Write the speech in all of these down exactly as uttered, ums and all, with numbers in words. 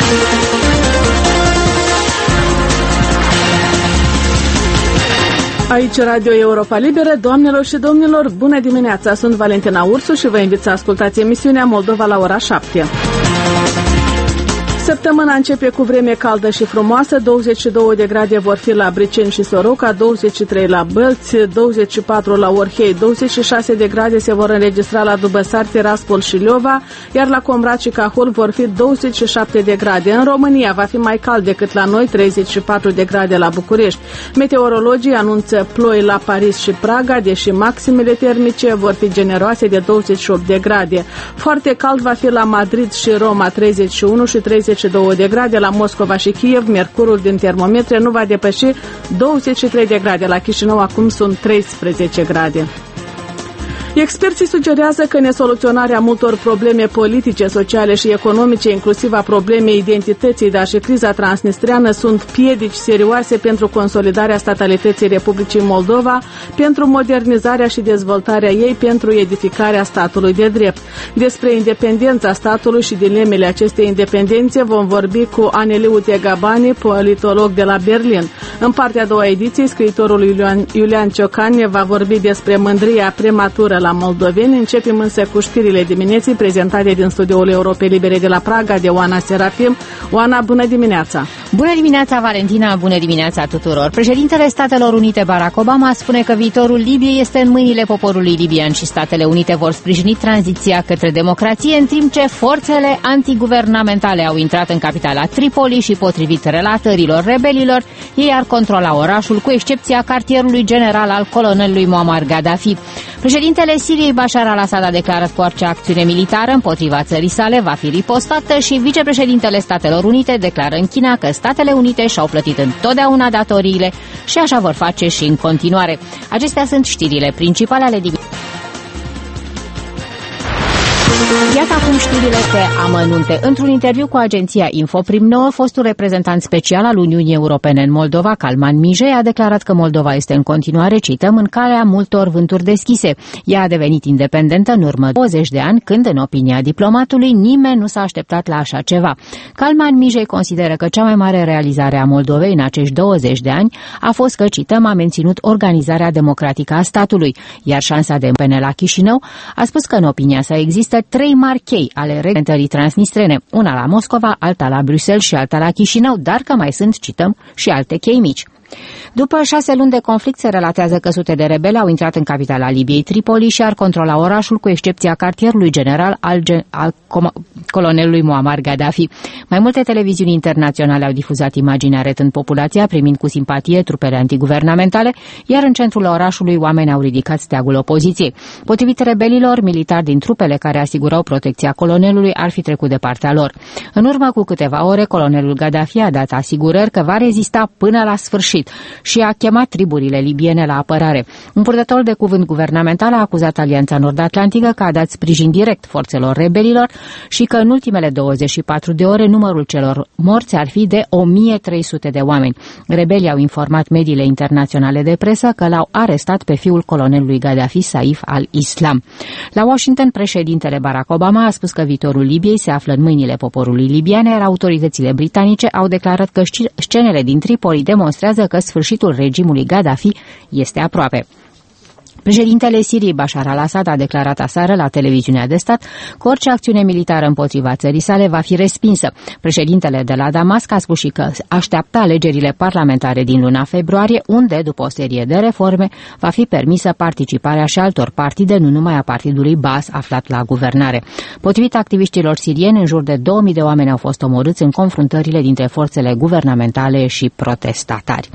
Aici Radio Europa Liberă, doamnelor și domnilor, bună dimineața, sunt Valentina Ursu și vă invit să ascultați emisiunea Moldova la ora șapte. Săptămâna începe cu vreme caldă și frumoasă, douăzeci și două de grade vor fi la Briceni și Soroca, douăzeci și trei la Bălți, douăzeci și patru la Orhei, douăzeci și șase de grade se vor înregistra la Dubăsari, Tiraspol și Liova, iar la Comrat și Cahul vor fi douăzeci și șapte de grade. În România va fi mai cald decât la noi, treizeci și patru de grade la București. Meteorologii anunță ploi la Paris și Praga, deși maximele termice vor fi generoase de douăzeci și opt de grade. Foarte cald va fi la Madrid și Roma, treizeci și unu și treizeci și două de grade, la Moscova și Kiev, mercurul din termometre nu va depăși douăzeci și trei de grade, la Chișinău acum sunt treisprezece grade. Experții sugerează că nesoluționarea multor probleme politice, sociale și economice, inclusiv a problemei identității, dar și criza transnistreană, sunt piedici serioase pentru consolidarea statalității Republicii Moldova, pentru modernizarea și dezvoltarea ei, pentru edificarea statului de drept. Despre independența statului și dilemele acestei independențe vom vorbi cu Aneliu Tegabani, politolog de la Berlin. În partea a doua ediției, scriitorul Iulian, Iulian Ciocan ne va vorbi despre mândria prematură la moldoveni. Începem însă cu știrile dimineții prezentate din studioul Europei Libere de la Praga de Oana Serafim. Oana, bună dimineața! Bună dimineața, Valentina! Bună dimineața tuturor! Președintele Statelor Unite, Barack Obama, spune că viitorul Libiei este în mâinile poporului libian și Statele Unite vor sprijini tranziția către democrație, în timp ce forțele antiguvernamentale au intrat în capitala Tripoli și, potrivit relatărilor rebelilor, ei ar controla orașul, cu excepția cartierului general al colonelului Muammar Gaddafi. Președintele Siriei, Bashar al-Assad, a declarat că orice acțiune militară împotriva țării sale va fi ripostată și vicepreședintele Statelor Unite declară în China că Statele Unite și-au plătit întotdeauna datoriile și așa vor face și în continuare. Acestea sunt știrile principale ale dimineții. Iată acum știrile pe amănunte. Într-un interviu cu agenția Infoprim nouă, fostul reprezentant special al Uniunii Europene în Moldova, Calman Mijei, a declarat că Moldova este în continuare, cităm, în calea multor vânturi deschise. Ea a devenit independentă în urmă douăzeci de ani, când, în opinia diplomatului, nimeni nu s-a așteptat la așa ceva. Calman Mijei consideră că cea mai mare realizare a Moldovei în acești douăzeci de ani a fost că, cităm, a menținut organizarea democratică a statului, iar șansa de împene la Chișinău a spus că, în opinia sa, există trei mari chei ale reglementării transnistrene, una la Moscova, alta la Bruxelles și alta la Chișinău, dar că mai sunt, cităm, și alte chei mici. După șase luni de conflict, se relatează că sute de rebeli au intrat în capitala Libiei, Tripoli, și ar controla orașul, cu excepția cartierului general al, gen, al colonelului Muammar Gaddafi. Mai multe televiziuni internaționale au difuzat imagini arătând populația primind cu simpatie trupele antiguvernamentale, iar în centrul orașului oameni au ridicat steagul opoziției. Potrivit rebelilor, militari din trupele care asigurau protecția colonelului ar fi trecut de partea lor. În urmă cu câteva ore, colonelul Gaddafi a dat asigurări că va rezista până la sfârșit și a chemat triburile libiene la apărare. Un purtător de cuvânt guvernamental a acuzat Alianța Nord-Atlantică că a dat sprijin direct forțelor rebelilor și că în ultimele douăzeci și patru de ore numărul celor morți ar fi de o mie trei sute de oameni. Rebelii au informat mediile internaționale de presă că l-au arestat pe fiul colonelului Gaddafi, Saif al-Islam. La Washington, președintele Barack Obama a spus că viitorul Libiei se află în mâinile poporului libian, iar autoritățile britanice au declarat că scenele din Tripoli demonstrează că sfârșitul regimului Gaddafi este aproape. Președintele Siriei, Bashar al-Assad, a declarat aseară la televiziunea de stat că orice acțiune militară împotriva țării sale va fi respinsă. Președintele de la Damasc a spus și că așteaptă alegerile parlamentare din luna februarie, unde, după o serie de reforme, va fi permisă participarea și altor partide, nu numai a partidului Baas, aflat la guvernare. Potrivit activiștilor sirieni, în jur de două mii de oameni au fost omorâți în confruntările dintre forțele guvernamentale și protestatari.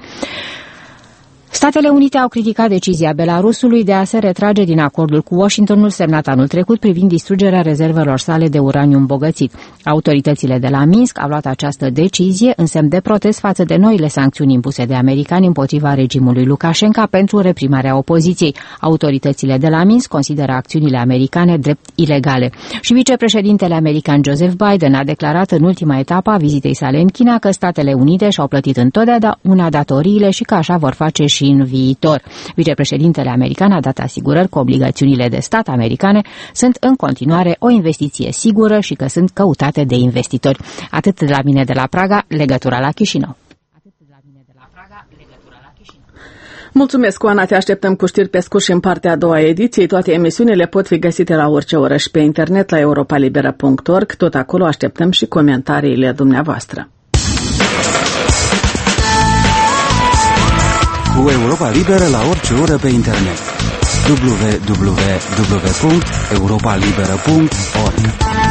Statele Unite au criticat decizia Belarusului de a se retrage din acordul cu Washingtonul semnat anul trecut privind distrugerea rezervelor sale de uraniu îmbogățit. Autoritățile de la Minsk au luat această decizie în semn de protest față de noile sancțiuni impuse de americani împotriva regimului Lukashenko pentru reprimarea opoziției. Autoritățile de la Minsk consideră acțiunile americane drept ilegale. Și vicepreședintele american Joseph Biden a declarat în ultima etapă a vizitei sale în China că Statele Unite și-au plătit întotdeauna datoriile și că așa vor face și și în viitor. Vicepreședintele american a dat asigurări că obligațiunile de stat americane sunt în continuare o investiție sigură și că sunt căutate de investitori. Atât de la mine de la Praga, legătura la Chișinău. Mulțumesc, Oana, te așteptăm cu știri pe scurt și în partea a doua ediției. Toate emisiunile pot fi găsite la orice oră și pe internet la europa liberă punct org. Tot acolo așteptăm și comentariile dumneavoastră. Cu Europa Liberă la orice oră pe internet. w w w punct europa liberă punct org.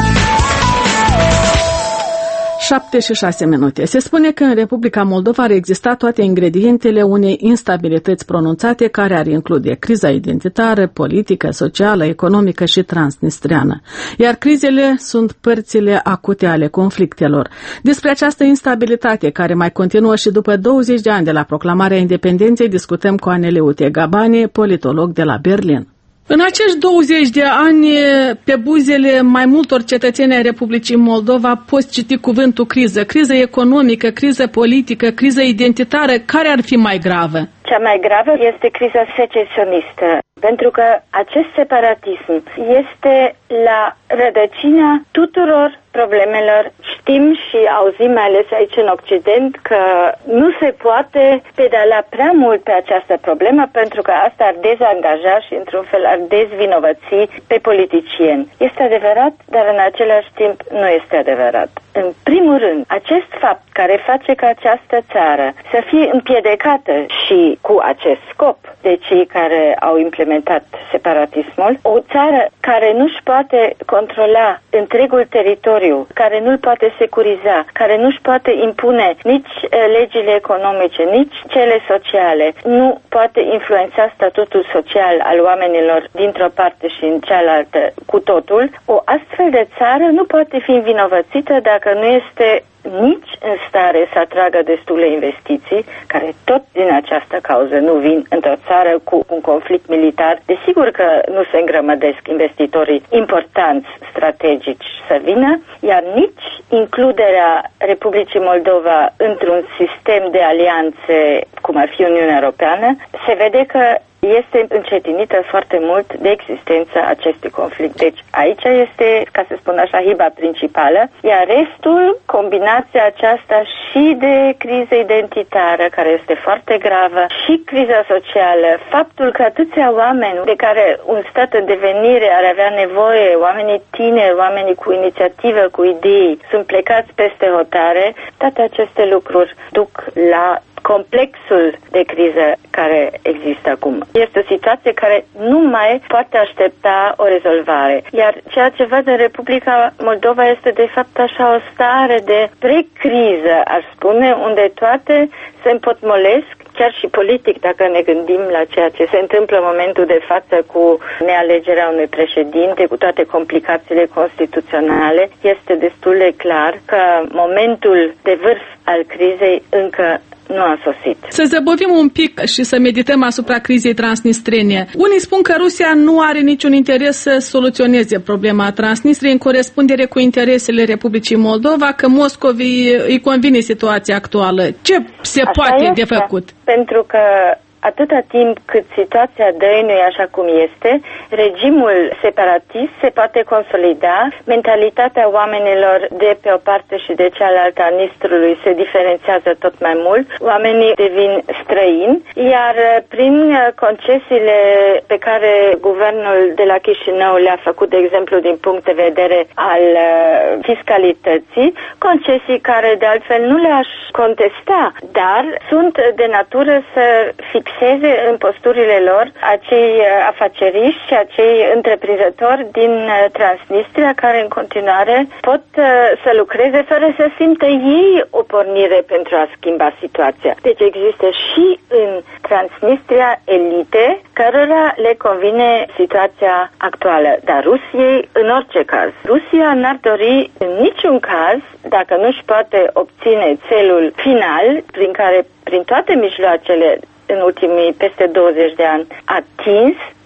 șapte și șase minute. Se spune că în Republica Moldova ar exista toate ingredientele unei instabilități pronunțate care ar include criza identitară, politică, socială, economică și transnistriană. Iar crizele sunt părțile acute ale conflictelor. Despre această instabilitate care mai continuă și după douăzeci de ani de la proclamarea independenței discutăm cu Aneliute Gabane, politolog de la Berlin. În acești douăzeci de ani, pe buzele mai multor cetățeni ai Republicii Moldova, poți citi cuvântul criză. Criză economică, criză politică, criză identitară. Care ar fi mai gravă? Cea mai gravă este criza secesionistă, pentru că acest separatism este la rădăcina tuturor problemelor. Știm și auzim mai ales aici în Occident că nu se poate pedala prea mult pe această problemă, pentru că asta ar dezangaja și într-un fel ar dezvinovăți pe politicieni. Este adevărat, dar în același timp nu este adevărat. În primul rând, acest fapt care face ca această țară să fie împiedecată și cu acest scop de cei care au implementat separatismul, o țară care nu-și poate controla întregul teritoriu, care nu-l poate securiza, care nu-și poate impune nici legile economice, nici cele sociale, nu poate influența statutul social al oamenilor dintr-o parte și în cealaltă cu totul, o astfel de țară nu poate fi învinovățită dacă nu este nici în stare să atragă destule investiții, care tot din această cauză nu vin într-o țară cu un conflict militar. Desigur că nu se îngrămădesc investitorii importanți, strategici să vină, iar nici includerea Republicii Moldova într-un sistem de alianțe, cum ar fi Uniunea Europeană, se vede că este încetinită foarte mult de existența acestui conflict. Deci aici este, ca să spun așa, hiba principală, iar restul, combinația aceasta și de criză identitară, care este foarte gravă, și criza socială, faptul că atâția oameni de care un stat în devenire ar avea nevoie, oamenii tineri, oamenii cu inițiativă, cu idei, sunt plecați peste hotare, toate aceste lucruri duc la complexul de criză care există acum. Este o situație care nu mai poate aștepta o rezolvare. Iar ceea ce văd în Republica Moldova este de fapt așa o stare de precriză, aș spune, unde toate se împotmolesc, chiar și politic, dacă ne gândim la ceea ce se întâmplă în momentul de față cu nealegerea unui președinte, cu toate complicațiile constituționale, este destul de clar că momentul de vârf al crizei încă nu a sosit. Să zăbovim un pic și să medităm asupra crizei transnistrene. Unii spun că Rusia nu are niciun interes să soluționeze problema Transnistriei în corespundere cu interesele Republicii Moldova, că Moscovii îi convine situația actuală. Ce se Așa poate este, de făcut? Pentru că atâta timp cât situația dăinuie așa cum este, regimul separatist se poate consolida, mentalitatea oamenilor de pe o parte și de cealaltă a Nistrului se diferențiază tot mai mult, oamenii devin străini, iar prin concesiile pe care guvernul de la Chișinău le-a făcut, de exemplu, din punct de vedere al fiscalității, concesii care de altfel nu le-aș contesta, dar sunt de natură să fixeze în posturile lor acei afaceriști și acei întreprinzători din Transnistria care în continuare pot să lucreze fără să simtă ei o pornire pentru a schimba situația. Deci există și în Transnistria elite cărora le convine situația actuală, dar Rusiei în orice caz. Rusia n-ar dori în niciun caz, dacă nu-și poate obține țelul final, prin care prin toate mijloacele în ultimii peste douăzeci de ani atins,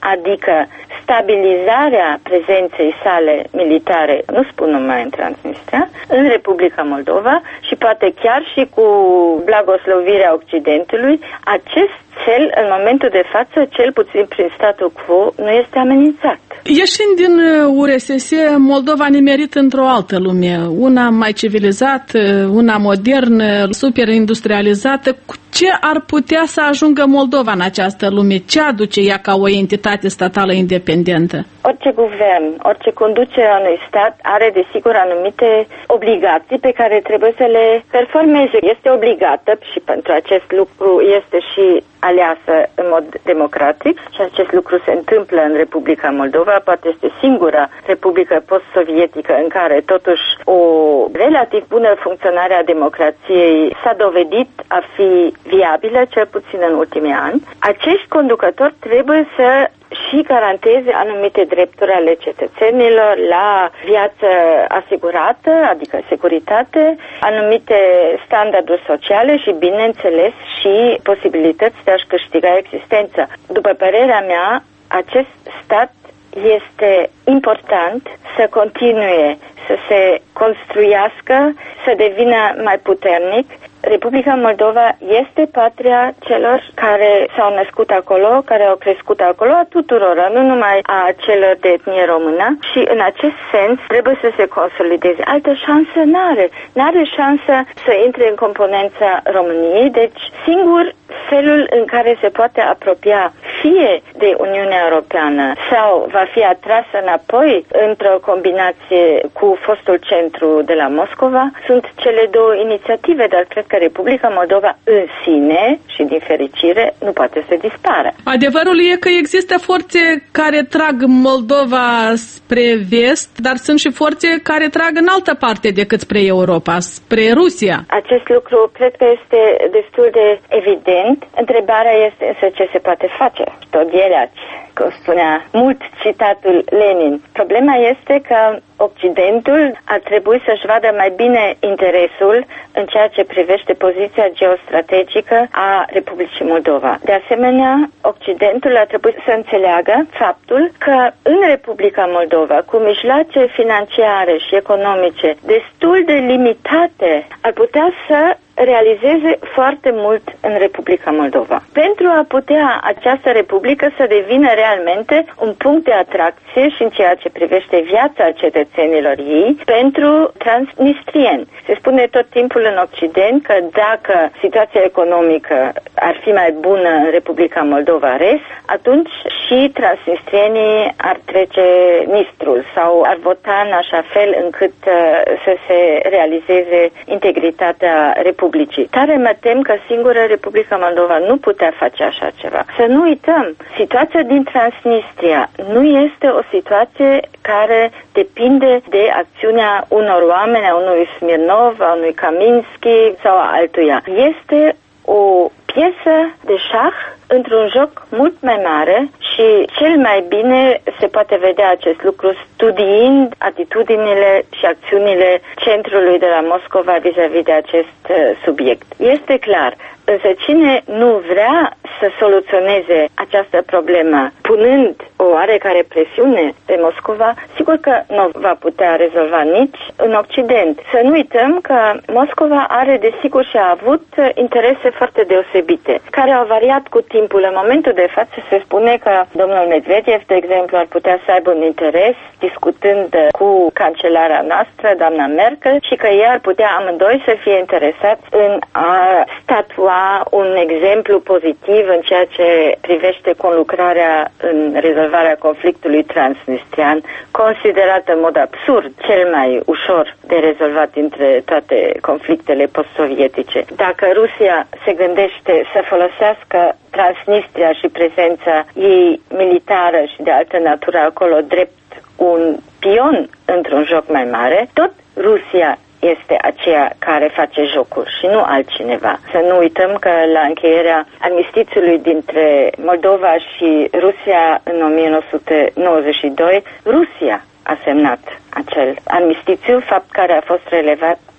adică stabilizarea prezenței sale militare, nu spun numai în Transnistria, în Republica Moldova și poate chiar și cu blagoslovirea Occidentului, acest cel, în momentul de față, cel puțin prin statul quo, nu este amenințat. Ieșind din U R S S, Moldova a nimerit într-o altă lume, una mai civilizată, una modernă, super industrializată. Cu ce ar putea să ajungă Moldova în această lume? Ce aduce ea ca o entitate statală independentă? Orice guvern, orice conducere a unui stat are desigur anumite obligații pe care trebuie să le performeze. Este obligată și pentru acest lucru este și aleasă în mod democratic și acest lucru se întâmplă în Republica Moldova, poate este singura republică post-sovietică în care totuși o relativ bună funcționare a democrației s-a dovedit a fi viabilă, cel puțin în ultimii ani. Acești conducători trebuie să și garanteze anumite drepturi ale cetățenilor la viață asigurată, adică securitate, anumite standarduri sociale și, bineînțeles, și posibilități de a-și câștiga existența. După părerea mea, acest stat este important să continue să se construiască, să devină mai puternic. Republica Moldova este patria celor care s-au născut acolo, care au crescut acolo, a tuturor, nu numai a celor de etnie română și în acest sens trebuie să se consolideze. Altă șansă n-are. N-are șansă să intre în componența României, deci singur felul în care se poate apropia fie de Uniunea Europeană sau va fi atrasă înapoi într-o combinație cu fostul centru de la Moscova sunt cele două inițiative, dar cred că Republica Moldova în sine și din fericire nu poate să dispară. Adevărul e că există forțe care trag Moldova spre vest, dar sunt și forțe care trag în altă parte decât spre Europa, spre Rusia. Acest lucru cred că este destul de evident. Întrebarea este însă ce se poate face. Todielaci, cum spunea mult citatul Lenin. Problema este că Occidentul ar trebui să-și vadă mai bine interesul în ceea ce privește poziția geostrategică a Republicii Moldova. De asemenea, Occidentul ar trebui să înțeleagă faptul că în Republica Moldova, cu mijloace financiare și economice destul de limitate, ar putea să realizeze foarte mult în Republica Moldova. Pentru a putea această republică să devină realmente un punct de atracție și în ceea ce privește viața cetățenilor ei pentru transnistrieni. Se spune tot timpul în Occident că dacă situația economică ar fi mai bună în Republica Moldova-Rest, atunci și transnistrienii ar trece Nistrul sau ar vota în așa fel încât uh, să se realizeze integritatea Republicii. Tare mă tem că singură Republica Moldova nu putea face așa ceva. Să nu uităm, situația din Transnistria nu este o situație care depinde de acțiunea unor oameni, a unui Smirnov, a unui Kaminski sau a altuia. Este o piesă de șah într-un joc mult mai mare și cel mai bine se poate vedea acest lucru studiind atitudinile și acțiunile centrului de la Moscova vis-a-vis de acest uh, subiect. Este clar, însă cine nu vrea să soluționeze această problemă punând o oarecare presiune pe Moscova, sigur că nu va putea rezolva nici în Occident. Să nu uităm că Moscova are desigur și a avut interese foarte deosebite, care au variat cu timpul. În momentul de față se spune că domnul Medvedev, de exemplu, ar putea să aibă un interes discutând cu cancelara noastră, doamna Merkel, și că ei ar putea amândoi să fie interesați în a statua un exemplu pozitiv în ceea ce privește conlucrarea în rezolvarea conflictului transnistrian, considerat în mod absurd cel mai ușor de rezolvat dintre toate conflictele post-sovietice. Dacă Rusia se gândește să folosească Transnistria și prezența ei militară și de altă natură acolo drept un pion într-un joc mai mare, tot Rusia este aceea care face jocuri și nu altcineva. Să nu uităm că la încheierea armistițiului dintre Moldova și Rusia în o mie nouă sute nouăzeci și doi, Rusia a semnat acel armistițiu, fapt care a fost relevat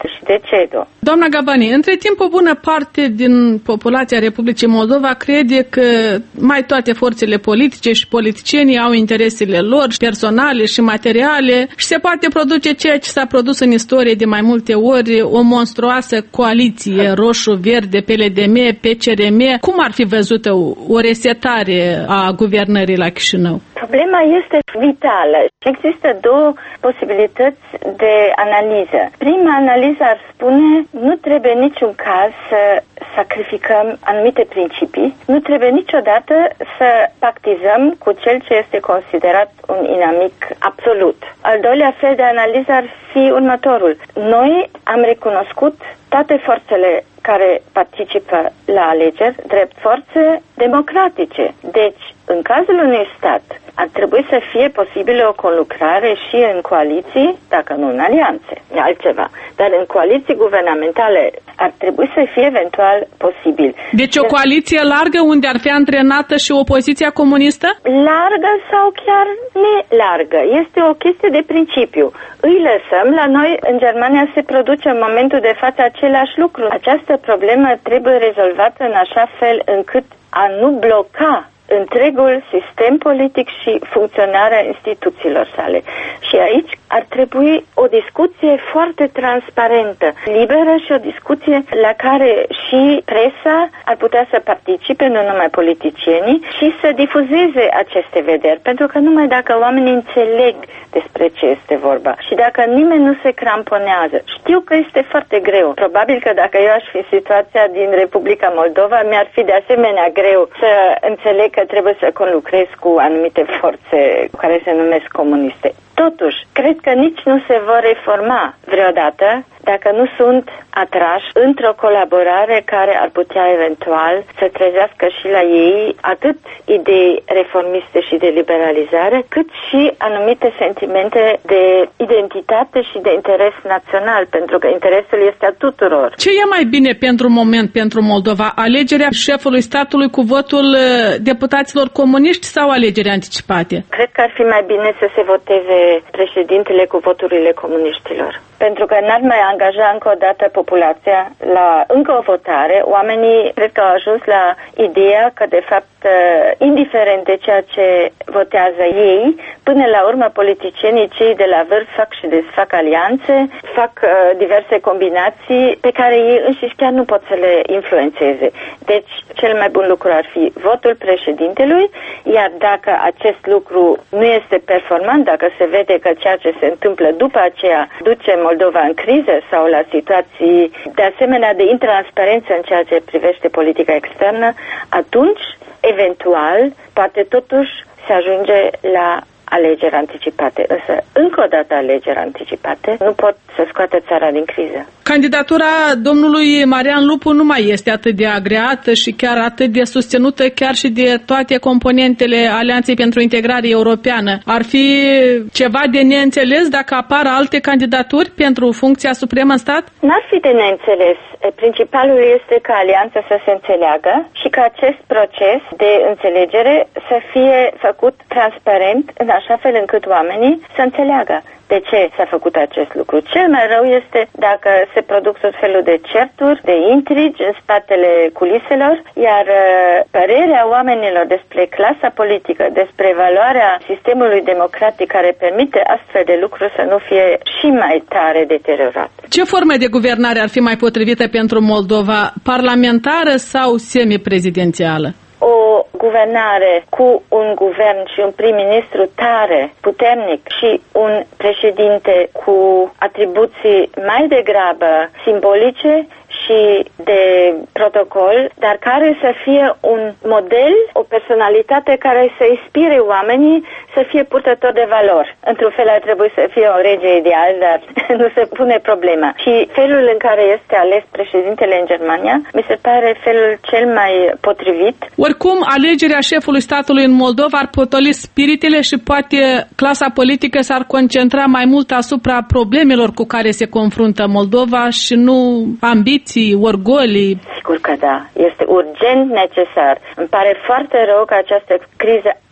și de C E D O. Doamna Gabani, între timp o bună parte din populația Republicii Moldova crede că mai toate forțele politice și politicienii au interesele lor personale și materiale și se poate produce ceea ce s-a produs în istorie de mai multe ori, o monstruoasă coaliție roșu-verde, P L D M, P C R M. Cum ar fi văzută o resetare a guvernării la Chișinău? Problema este vitală. Există două posibilități de analiză. Prima analiză ar spune nu trebuie niciun caz să sacrificăm anumite principii, nu trebuie niciodată să pactizăm cu cel ce este considerat un inamic absolut. Al doilea fel de analiză ar fi următorul. Noi am recunoscut toate forțele care participă la alegeri drept forțe democratice. Deci, în cazul unui stat, ar trebui să fie posibilă o conlucrare și în coaliții, dacă nu în alianțe, e altceva. Dar în coaliții guvernamentale ar trebui să fie eventual posibil. Deci o coaliție largă unde ar fi antrenată și opoziția comunistă? Largă sau chiar nelargă. Este o chestie de principiu. Îi lăsăm, la noi în Germania se produce în momentul de față același lucru. Această problemă trebuie rezolvată în așa fel încât a nu bloca întregul sistem politic și funcționarea instituțiilor sale. Și aici ar trebui o discuție foarte transparentă, liberă și o discuție la care și presa ar putea să participe, nu numai politicienii, și să difuzeze aceste vederi. Pentru că numai dacă oamenii înțeleg despre ce este vorba și dacă nimeni nu se cramponează, știu că este foarte greu. Probabil că dacă eu aș fi în situația din Republica Moldova, mi-ar fi de asemenea greu să înțeleg că trebuie să conlucrez cu anumite forțe care se numesc comuniste. Totuși, cred că nici nu se vor reforma vreodată dacă nu sunt atrași într-o colaborare care ar putea eventual să trezească și la ei atât idei reformiste și de liberalizare, cât și anumite sentimente de identitate și de interes național, pentru că interesul este a tuturor. Ce e mai bine pentru moment pentru Moldova? Alegerea șefului statului cu votul deputaților comuniști sau alegeri anticipate? Cred că ar fi mai bine să se voteze președintele cu voturile comuniștilor. Pentru că n-ar mai angaja încă o dată populația la încă o votare. Oamenii cred că au ajuns la ideea că, de fapt, indiferent de ceea ce votează ei, până la urmă politicienii, cei de la vârf, fac și desfac alianțe, fac uh, diverse combinații pe care ei înșiși chiar nu pot să le influențeze. Deci, cel mai bun lucru ar fi votul președintelui, iar dacă acest lucru nu este performant, dacă se vede că ceea ce se întâmplă după aceea duce Moldova în criză sau la situații de asemenea de intransparență în ceea ce privește politica externă, atunci, eventual, poate totuși se ajunge la alegeri anticipate. Însă, încă o dată alegeri anticipate nu pot să scoată țara din criză. Candidatura domnului Marian Lupu nu mai este atât de agreată și chiar atât de susținută chiar și de toate componentele Alianței pentru Integrare Europeană. Ar fi ceva de neînțeles dacă apar alte candidaturi pentru funcția supremă în stat? N-ar fi de neînțeles. Principalul este ca alianța să se înțeleagă și ca acest proces de înțelegere să fie făcut transparent în așa fel încât oamenii să înțeleagă de ce s-a făcut acest lucru. Cel mai rău este dacă se produc tot felul de certuri, de intrigi în spatele culiselor, iar părerea oamenilor despre clasa politică, despre valoarea sistemului democratic care permite astfel de lucruri să nu fie și mai tare deteriorat. Ce formă de guvernare ar fi mai potrivită pentru Moldova? Parlamentară sau semiprezidențială? O guvernare cu un guvern și un prim-ministru tare, puternic și un președinte cu atribuții mai degrabă simbolice și de protocol, dar care să fie un model, o personalitate care să inspire oamenii să fie purtător de valori. Într-un fel ar trebui să fie o rege ideal, dar nu se pune problema. Și felul în care este ales președintele în Germania mi se pare felul cel mai potrivit. Oricum, alegerea șefului statului în Moldova ar potoli spiritele și poate clasa politică s-ar concentra mai mult asupra problemelor cu care se confruntă Moldova și nu ambiții, orgolii. Sigur că da. Este urgent necesar. Îmi pare foarte rău că această criză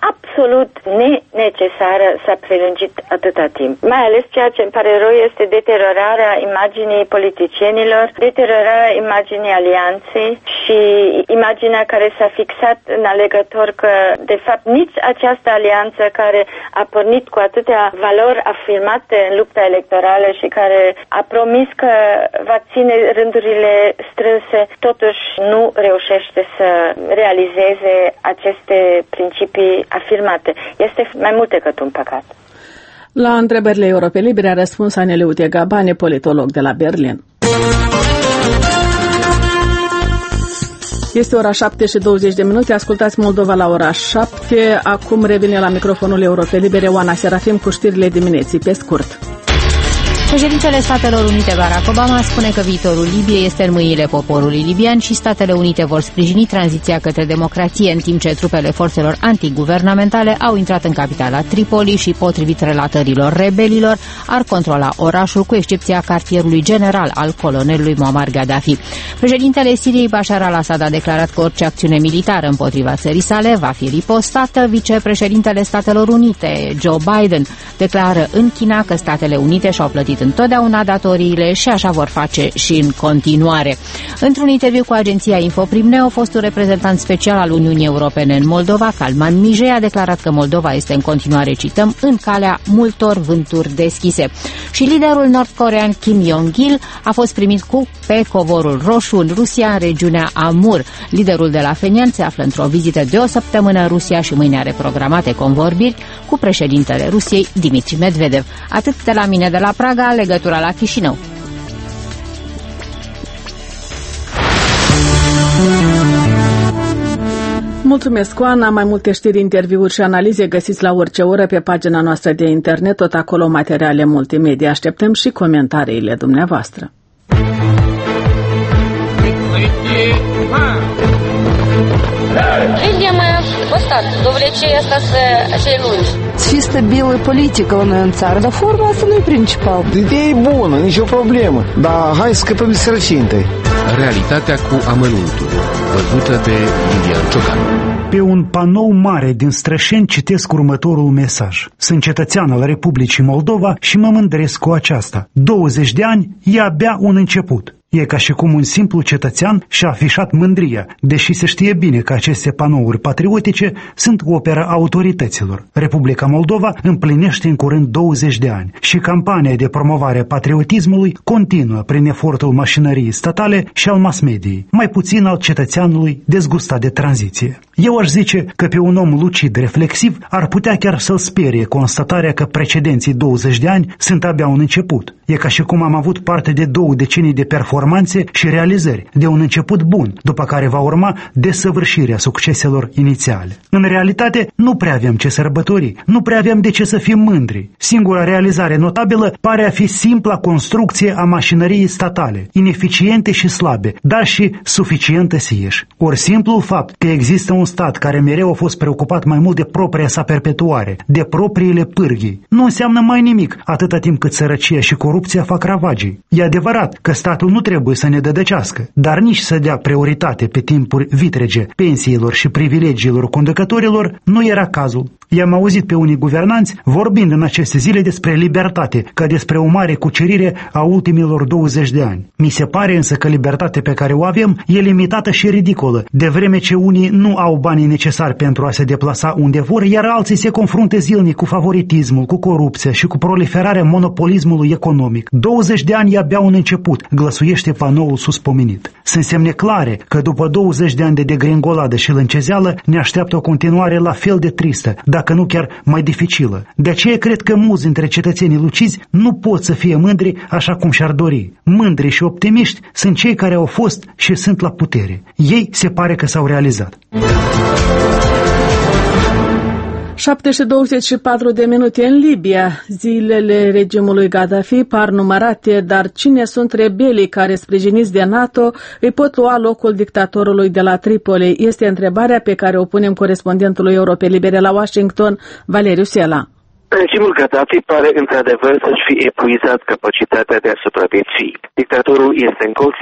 absolut nenecesară s-a prelungit atâta timp. Mai ales ceea ce îmi pare rău este deteriorarea imaginii politicienilor, deteriorarea imaginii alianței și imaginea care s-a fixat în alegător că, de fapt, nici această alianță care a pornit cu atâtea valori afirmate în lupta electorală și care a promis că va ține rândurile strânse, totuși nu reușește să realizeze aceste principii afirmate. Este mai mult decât un păcat. La întrebările Europe Libere a răspuns Aneleu Tegabane, politolog de la Berlin. Este ora șapte și douăzeci de minute, ascultați Moldova la ora șapte. Acum revine la microfonul Europe Libere Oana Serafim cu știrile dimineții, pe scurt. Președintele Statelor Unite Barack Obama spune că viitorul Libiei este în mâinile poporului libian și Statele Unite vor sprijini tranziția către democrație, în timp ce trupele forțelor antiguvernamentale au intrat în capitala Tripoli și, potrivit relatărilor rebelilor, ar controla orașul, cu excepția cartierului general al colonelului Muammar Gaddafi. Președintele Siriei Bashar al-Assad a declarat că orice acțiune militară împotriva țării sale va fi ripostată. Vicepreședintele Statelor Unite, Joe Biden, declară în China că Statele Unite și-au plătit întotdeauna datoriile și așa vor face și în continuare. Într-un interviu cu agenția Infoprimneo, fostul reprezentant special al Uniunii Europene în Moldova, Calman Mijei, a declarat că Moldova este în continuare, cităm, în calea multor vânturi deschise. Și liderul nord-corean Kim Jong-il a fost primit cu pe covorul roșu în Rusia, în regiunea Amur. Liderul de la Fenian se află într-o vizită de o săptămână în Rusia și mâine are programate convorbiri cu președintele Rusiei, Dmitri Medvedev. Atât de la mine de la Praga, legătura la Chișinău. Mulțumesc, Oana. Mai multe știri, interviuri și analize găsiți la orice oră pe pagina noastră de internet, tot acolo materiale multimedia. Așteptăm și comentariile dumneavoastră. Линия моя вот так, довлечение остаться acei lungi. Чисто белая политика у țară, dar forma asta nu e principal. Ideea e bună, nicio problemă, dar hai să scăpăm de sărăcinte. Realitatea cu amănuntul, văzută de Lilian Ciocan. Pe un panou mare din Strășeni citesc următorul mesaj. Sunt cetățean al Republicii Moldova și mă mândresc cu aceasta. douăzeci de ani e abia un început. E ca și cum un simplu cetățean și-a afișat mândria, deși se știe bine că aceste panouri patriotice sunt opera autorităților. Republica Moldova împlinește în curând douăzeci de ani și campania de promovare a patriotismului continuă prin efortul mașinăriei statale și al mass-mediei, mai puțin al cetățeanului dezgustat de tranziție. Eu aș zice că pe un om lucid, reflexiv, ar putea chiar să-l sperie constatarea că precedenții douăzeci de ani sunt abia un început. E ca și cum am avut parte de două decenii de performanțe și realizări, de un început bun, după care va urma desăvârșirea succeselor inițiale. În realitate, nu prea avem ce sărbători, nu prea avem de ce să fim mândri. Singura realizare notabilă pare a fi simpla construcție a mașinăriei statale, ineficiente și slabe, dar și suficientă sieși. Ori simplul fapt că există un stat care mereu a fost preocupat mai mult de propria sa perpetuare, de propriile pârghii, nu înseamnă mai nimic atâta timp cât sărăcia și corupția fac ravagii. E adevărat că statul nu trebuie să ne dădăcească, dar nici să dea prioritate pe timpuri vitrege pensiilor și privilegiilor conducătorilor nu era cazul. I-am auzit pe unii guvernanți vorbind în aceste zile despre libertate, ca despre o mare cucerire a ultimilor douăzeci de ani. Mi se pare însă că libertatea pe care o avem e limitată și ridicolă, de vreme ce unii nu au banii necesari pentru a se deplasa unde vor, iar alții se confruntă zilnic cu favoritismul, cu corupția și cu proliferarea monopolismului economic. douăzeci de ani e abia un început, glăsuiește panoul suspomenit. Sunt semne clare că după douăzeci de ani de degringoladă și lâncezeală ne așteaptă o continuare la fel de tristă, dacă nu chiar mai dificilă. De aceea cred că mulți dintre cetățenii lucizi nu pot să fie mândri așa cum și-ar dori. Mândri și optimiști sunt cei care au fost și sunt la putere. Ei se pare că s-au realizat. șapte și douăzeci și patru de minute în Libia. Zilele regimului Gaddafi par numărate, dar cine sunt rebelii care, sprijiniți de NATO, îi pot lua locul dictatorului de la Tripoli? Este întrebarea pe care o punem corespondentului Europe Libere la Washington, Valeriu Sela. Regimul Gaddafi pare într-adevăr să-și fi epuizat capacitatea de a supraviețui. Dictatorul este încolțit.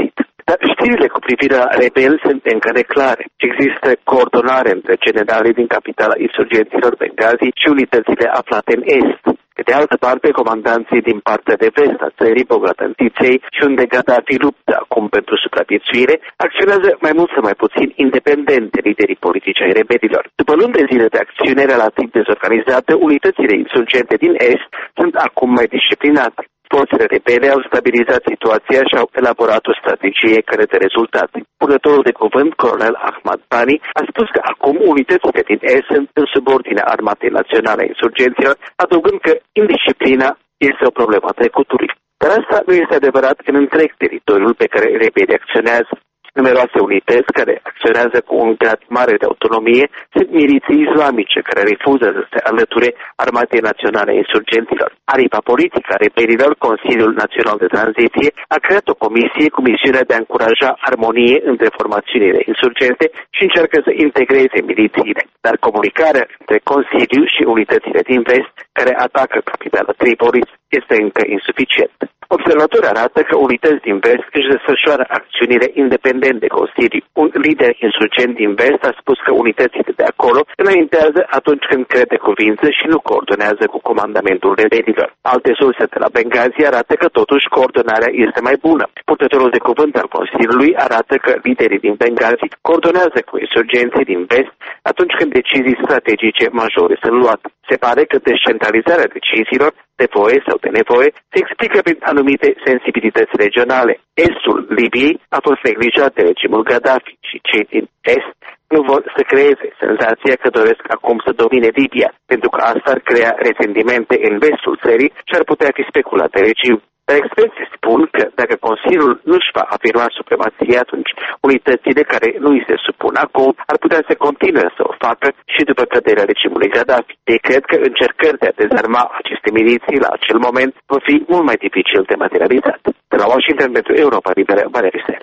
Dar știrile cu privire la rebeli sunt încă neclare. Există coordonare între generalii din capitala insurgenților Benghazi și unitățile aflate în est. Pe de altă parte, comandanții din partea de vest a țării bogătăntiței și unde Gaddafi luptă acum pentru supraviețuire, acționează mai mult sau mai puțin independent de liderii politici ai rebelilor. După luni de zile de acțiune relativ dezorganizate, unitățile insurgente din est sunt acum mai disciplinate. Forțele rebele au stabilizat situația și au elaborat o strategie care dă rezultate. Purtătorul de cuvânt, colonel Ahmad Bani, a spus că acum unitățile din est sunt în subordinea Armatei Naționale a Insurgenților, adăugând că indisciplina este o problemă a trecutului. Dar asta nu este adevărat în întreg teritoriul pe care rebelii acționează. Numeroase unități care acționează cu un grad mare de autonomie sunt miliții islamice care refuză să se alăture Armatei Naționale a Insurgenților. Aripa politică a rebelilor, Consiliul Național de Tranziție, a creat o comisie cu misiunea de a încuraja armonie între formațiunile insurgente și încearcă să integreze milițiile. Dar comunicarea între Consiliu și unitățile din vest, care atacă capitala Tripolis, este încă insuficientă. Observatori arată că unități din vest își desfășoară acțiunile independent de Consiliu. Un lider insurgent din vest a spus că unitățile de acolo înaintează atunci când crede cuvință și nu coordonează cu comandamentul rebelilor. Alte surse de la Benghazi arată că totuși coordonarea este mai bună. Purtătorul de cuvânt al Consiliului arată că liderii din Benghazi coordonează cu insurgenții din vest atunci când decizii strategice majore sunt luate. Se pare că descentralizarea deciziilor, de voie sau de nevoie, se explică prin anumite sensibilități regionale. Estul Libiei a fost neglijat de regimul Gaddafi și cei din est nu vor să creeze senzația că doresc acum să domine Libia, pentru că asta ar crea resentimente în vestul țării și ar putea fi speculat de regim. Dar experții spun că dacă Consiliul nu-și va afirma supremația, atunci unitățile care nu îi se supun acum ar putea să continue să o facă și după căderea regimului Gaddafi. Ei cred că încercări de a dezarma aceste miliții la acel moment vor fi mult mai dificil de materializat. De la Washington pentru Europa Liberă, Valerii Sena.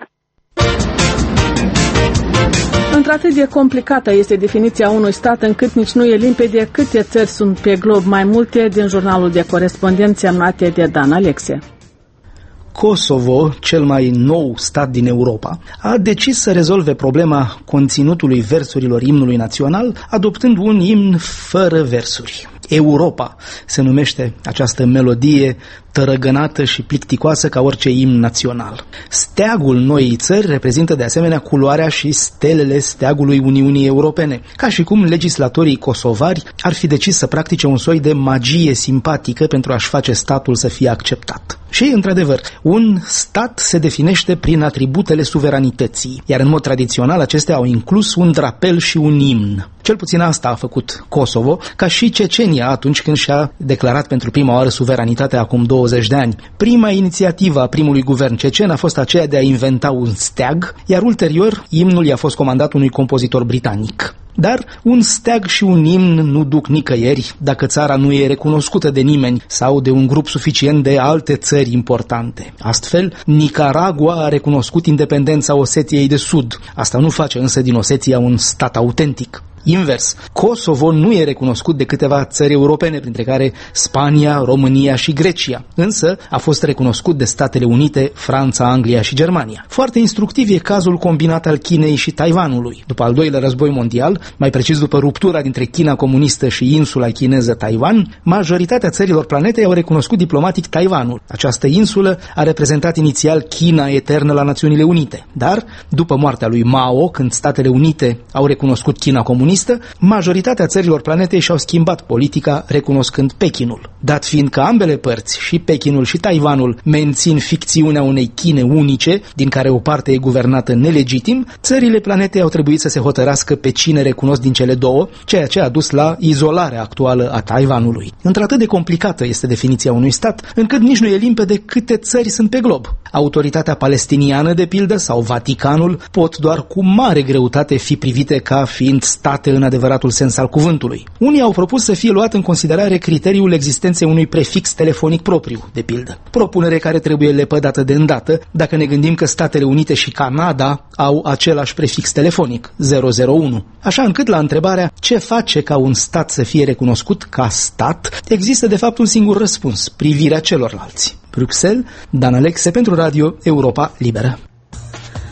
Într-atât de complicată este definiția unui stat încât nici nu e limpede câte țări sunt pe glob, mai multe din jurnalul de corespondent semnate de Dan Alexe. Kosovo, cel mai nou stat din Europa, a decis să rezolve problema conținutului versurilor imnului național, adoptând un imn fără versuri. Europa se numește această melodie tărăgănată și plicticoasă ca orice imn național. Steagul noii țări reprezintă de asemenea culoarea și stelele steagului Uniunii Europene, ca și cum legislatorii kosovari ar fi decis să practice un soi de magie simpatică pentru a-și face statul să fie acceptat. Și, într-adevăr, un stat se definește prin atributele suveranității, iar în mod tradițional acestea au inclus un drapel și un imn. Cel puțin asta a făcut Kosovo, ca și Cecenia atunci când și-a declarat pentru prima oară suveranitatea acum douăzeci de ani. Prima inițiativă a primului guvern cecen a fost aceea de a inventa un steag, iar ulterior imnul i-a fost comandat unui compozitor britanic. Dar un steag și un imn nu duc nicăieri dacă țara nu e recunoscută de nimeni sau de un grup suficient de alte țări importante. Astfel, Nicaragua a recunoscut independența Osetiei de Sud. Asta nu face însă din Osetia un stat autentic. Invers, Kosovo nu e recunoscut de câteva țări europene, printre care Spania, România și Grecia, însă a fost recunoscut de Statele Unite, Franța, Anglia și Germania. Foarte instructiv e cazul combinat al Chinei și Taiwanului. După al doilea război mondial, mai precis după ruptura dintre China comunistă și insula chineză Taiwan, majoritatea țărilor planetei au recunoscut diplomatic Taiwanul. Această insulă a reprezentat inițial China eternă la Națiunile Unite, dar după moartea lui Mao, când Statele Unite au recunoscut China comunistă, majoritatea țărilor planetei și-au schimbat politica recunoscând Pechinul. Dat fiind că ambele părți, și Pechinul și Taiwanul, mențin ficțiunea unei Chine unice, din care o parte e guvernată nelegitim, țările planetei au trebuit să se hotărască pe cine recunosc din cele două, ceea ce a dus la izolarea actuală a Taiwanului. Într-atât de complicată este definiția unui stat, încât nici nu e limpede câte țări sunt pe glob. Autoritatea palestiniană, de pildă, sau Vaticanul pot doar cu mare greutate fi privite ca fiind state în adevăratul sens al cuvântului. Unii au propus să fie luat în considerare criteriul existenței unui prefix telefonic propriu, de pildă. Propunere care trebuie lepădată de îndată dacă ne gândim că Statele Unite și Canada au același prefix telefonic, zero zero unu. Așa încât la întrebarea ce face ca un stat să fie recunoscut ca stat, există de fapt un singur răspuns: privirea celorlalți. Bruxelles, Dan Alexe pentru Radio Europa Liberă.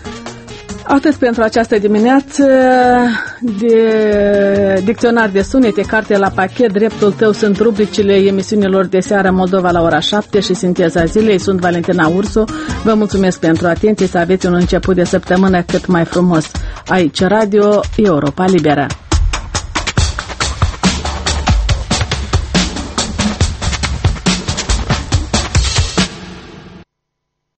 Atât pentru această dimineață. De dicționar de sunete, carte la pachet, dreptul tău sunt rubricile emisiunilor de seară Moldova la ora șapte și sinteza zilei. Sunt Valentina Ursu. Vă mulțumesc pentru atenție, să aveți un început de săptămână cât mai frumos. Aici Radio Europa Liberă.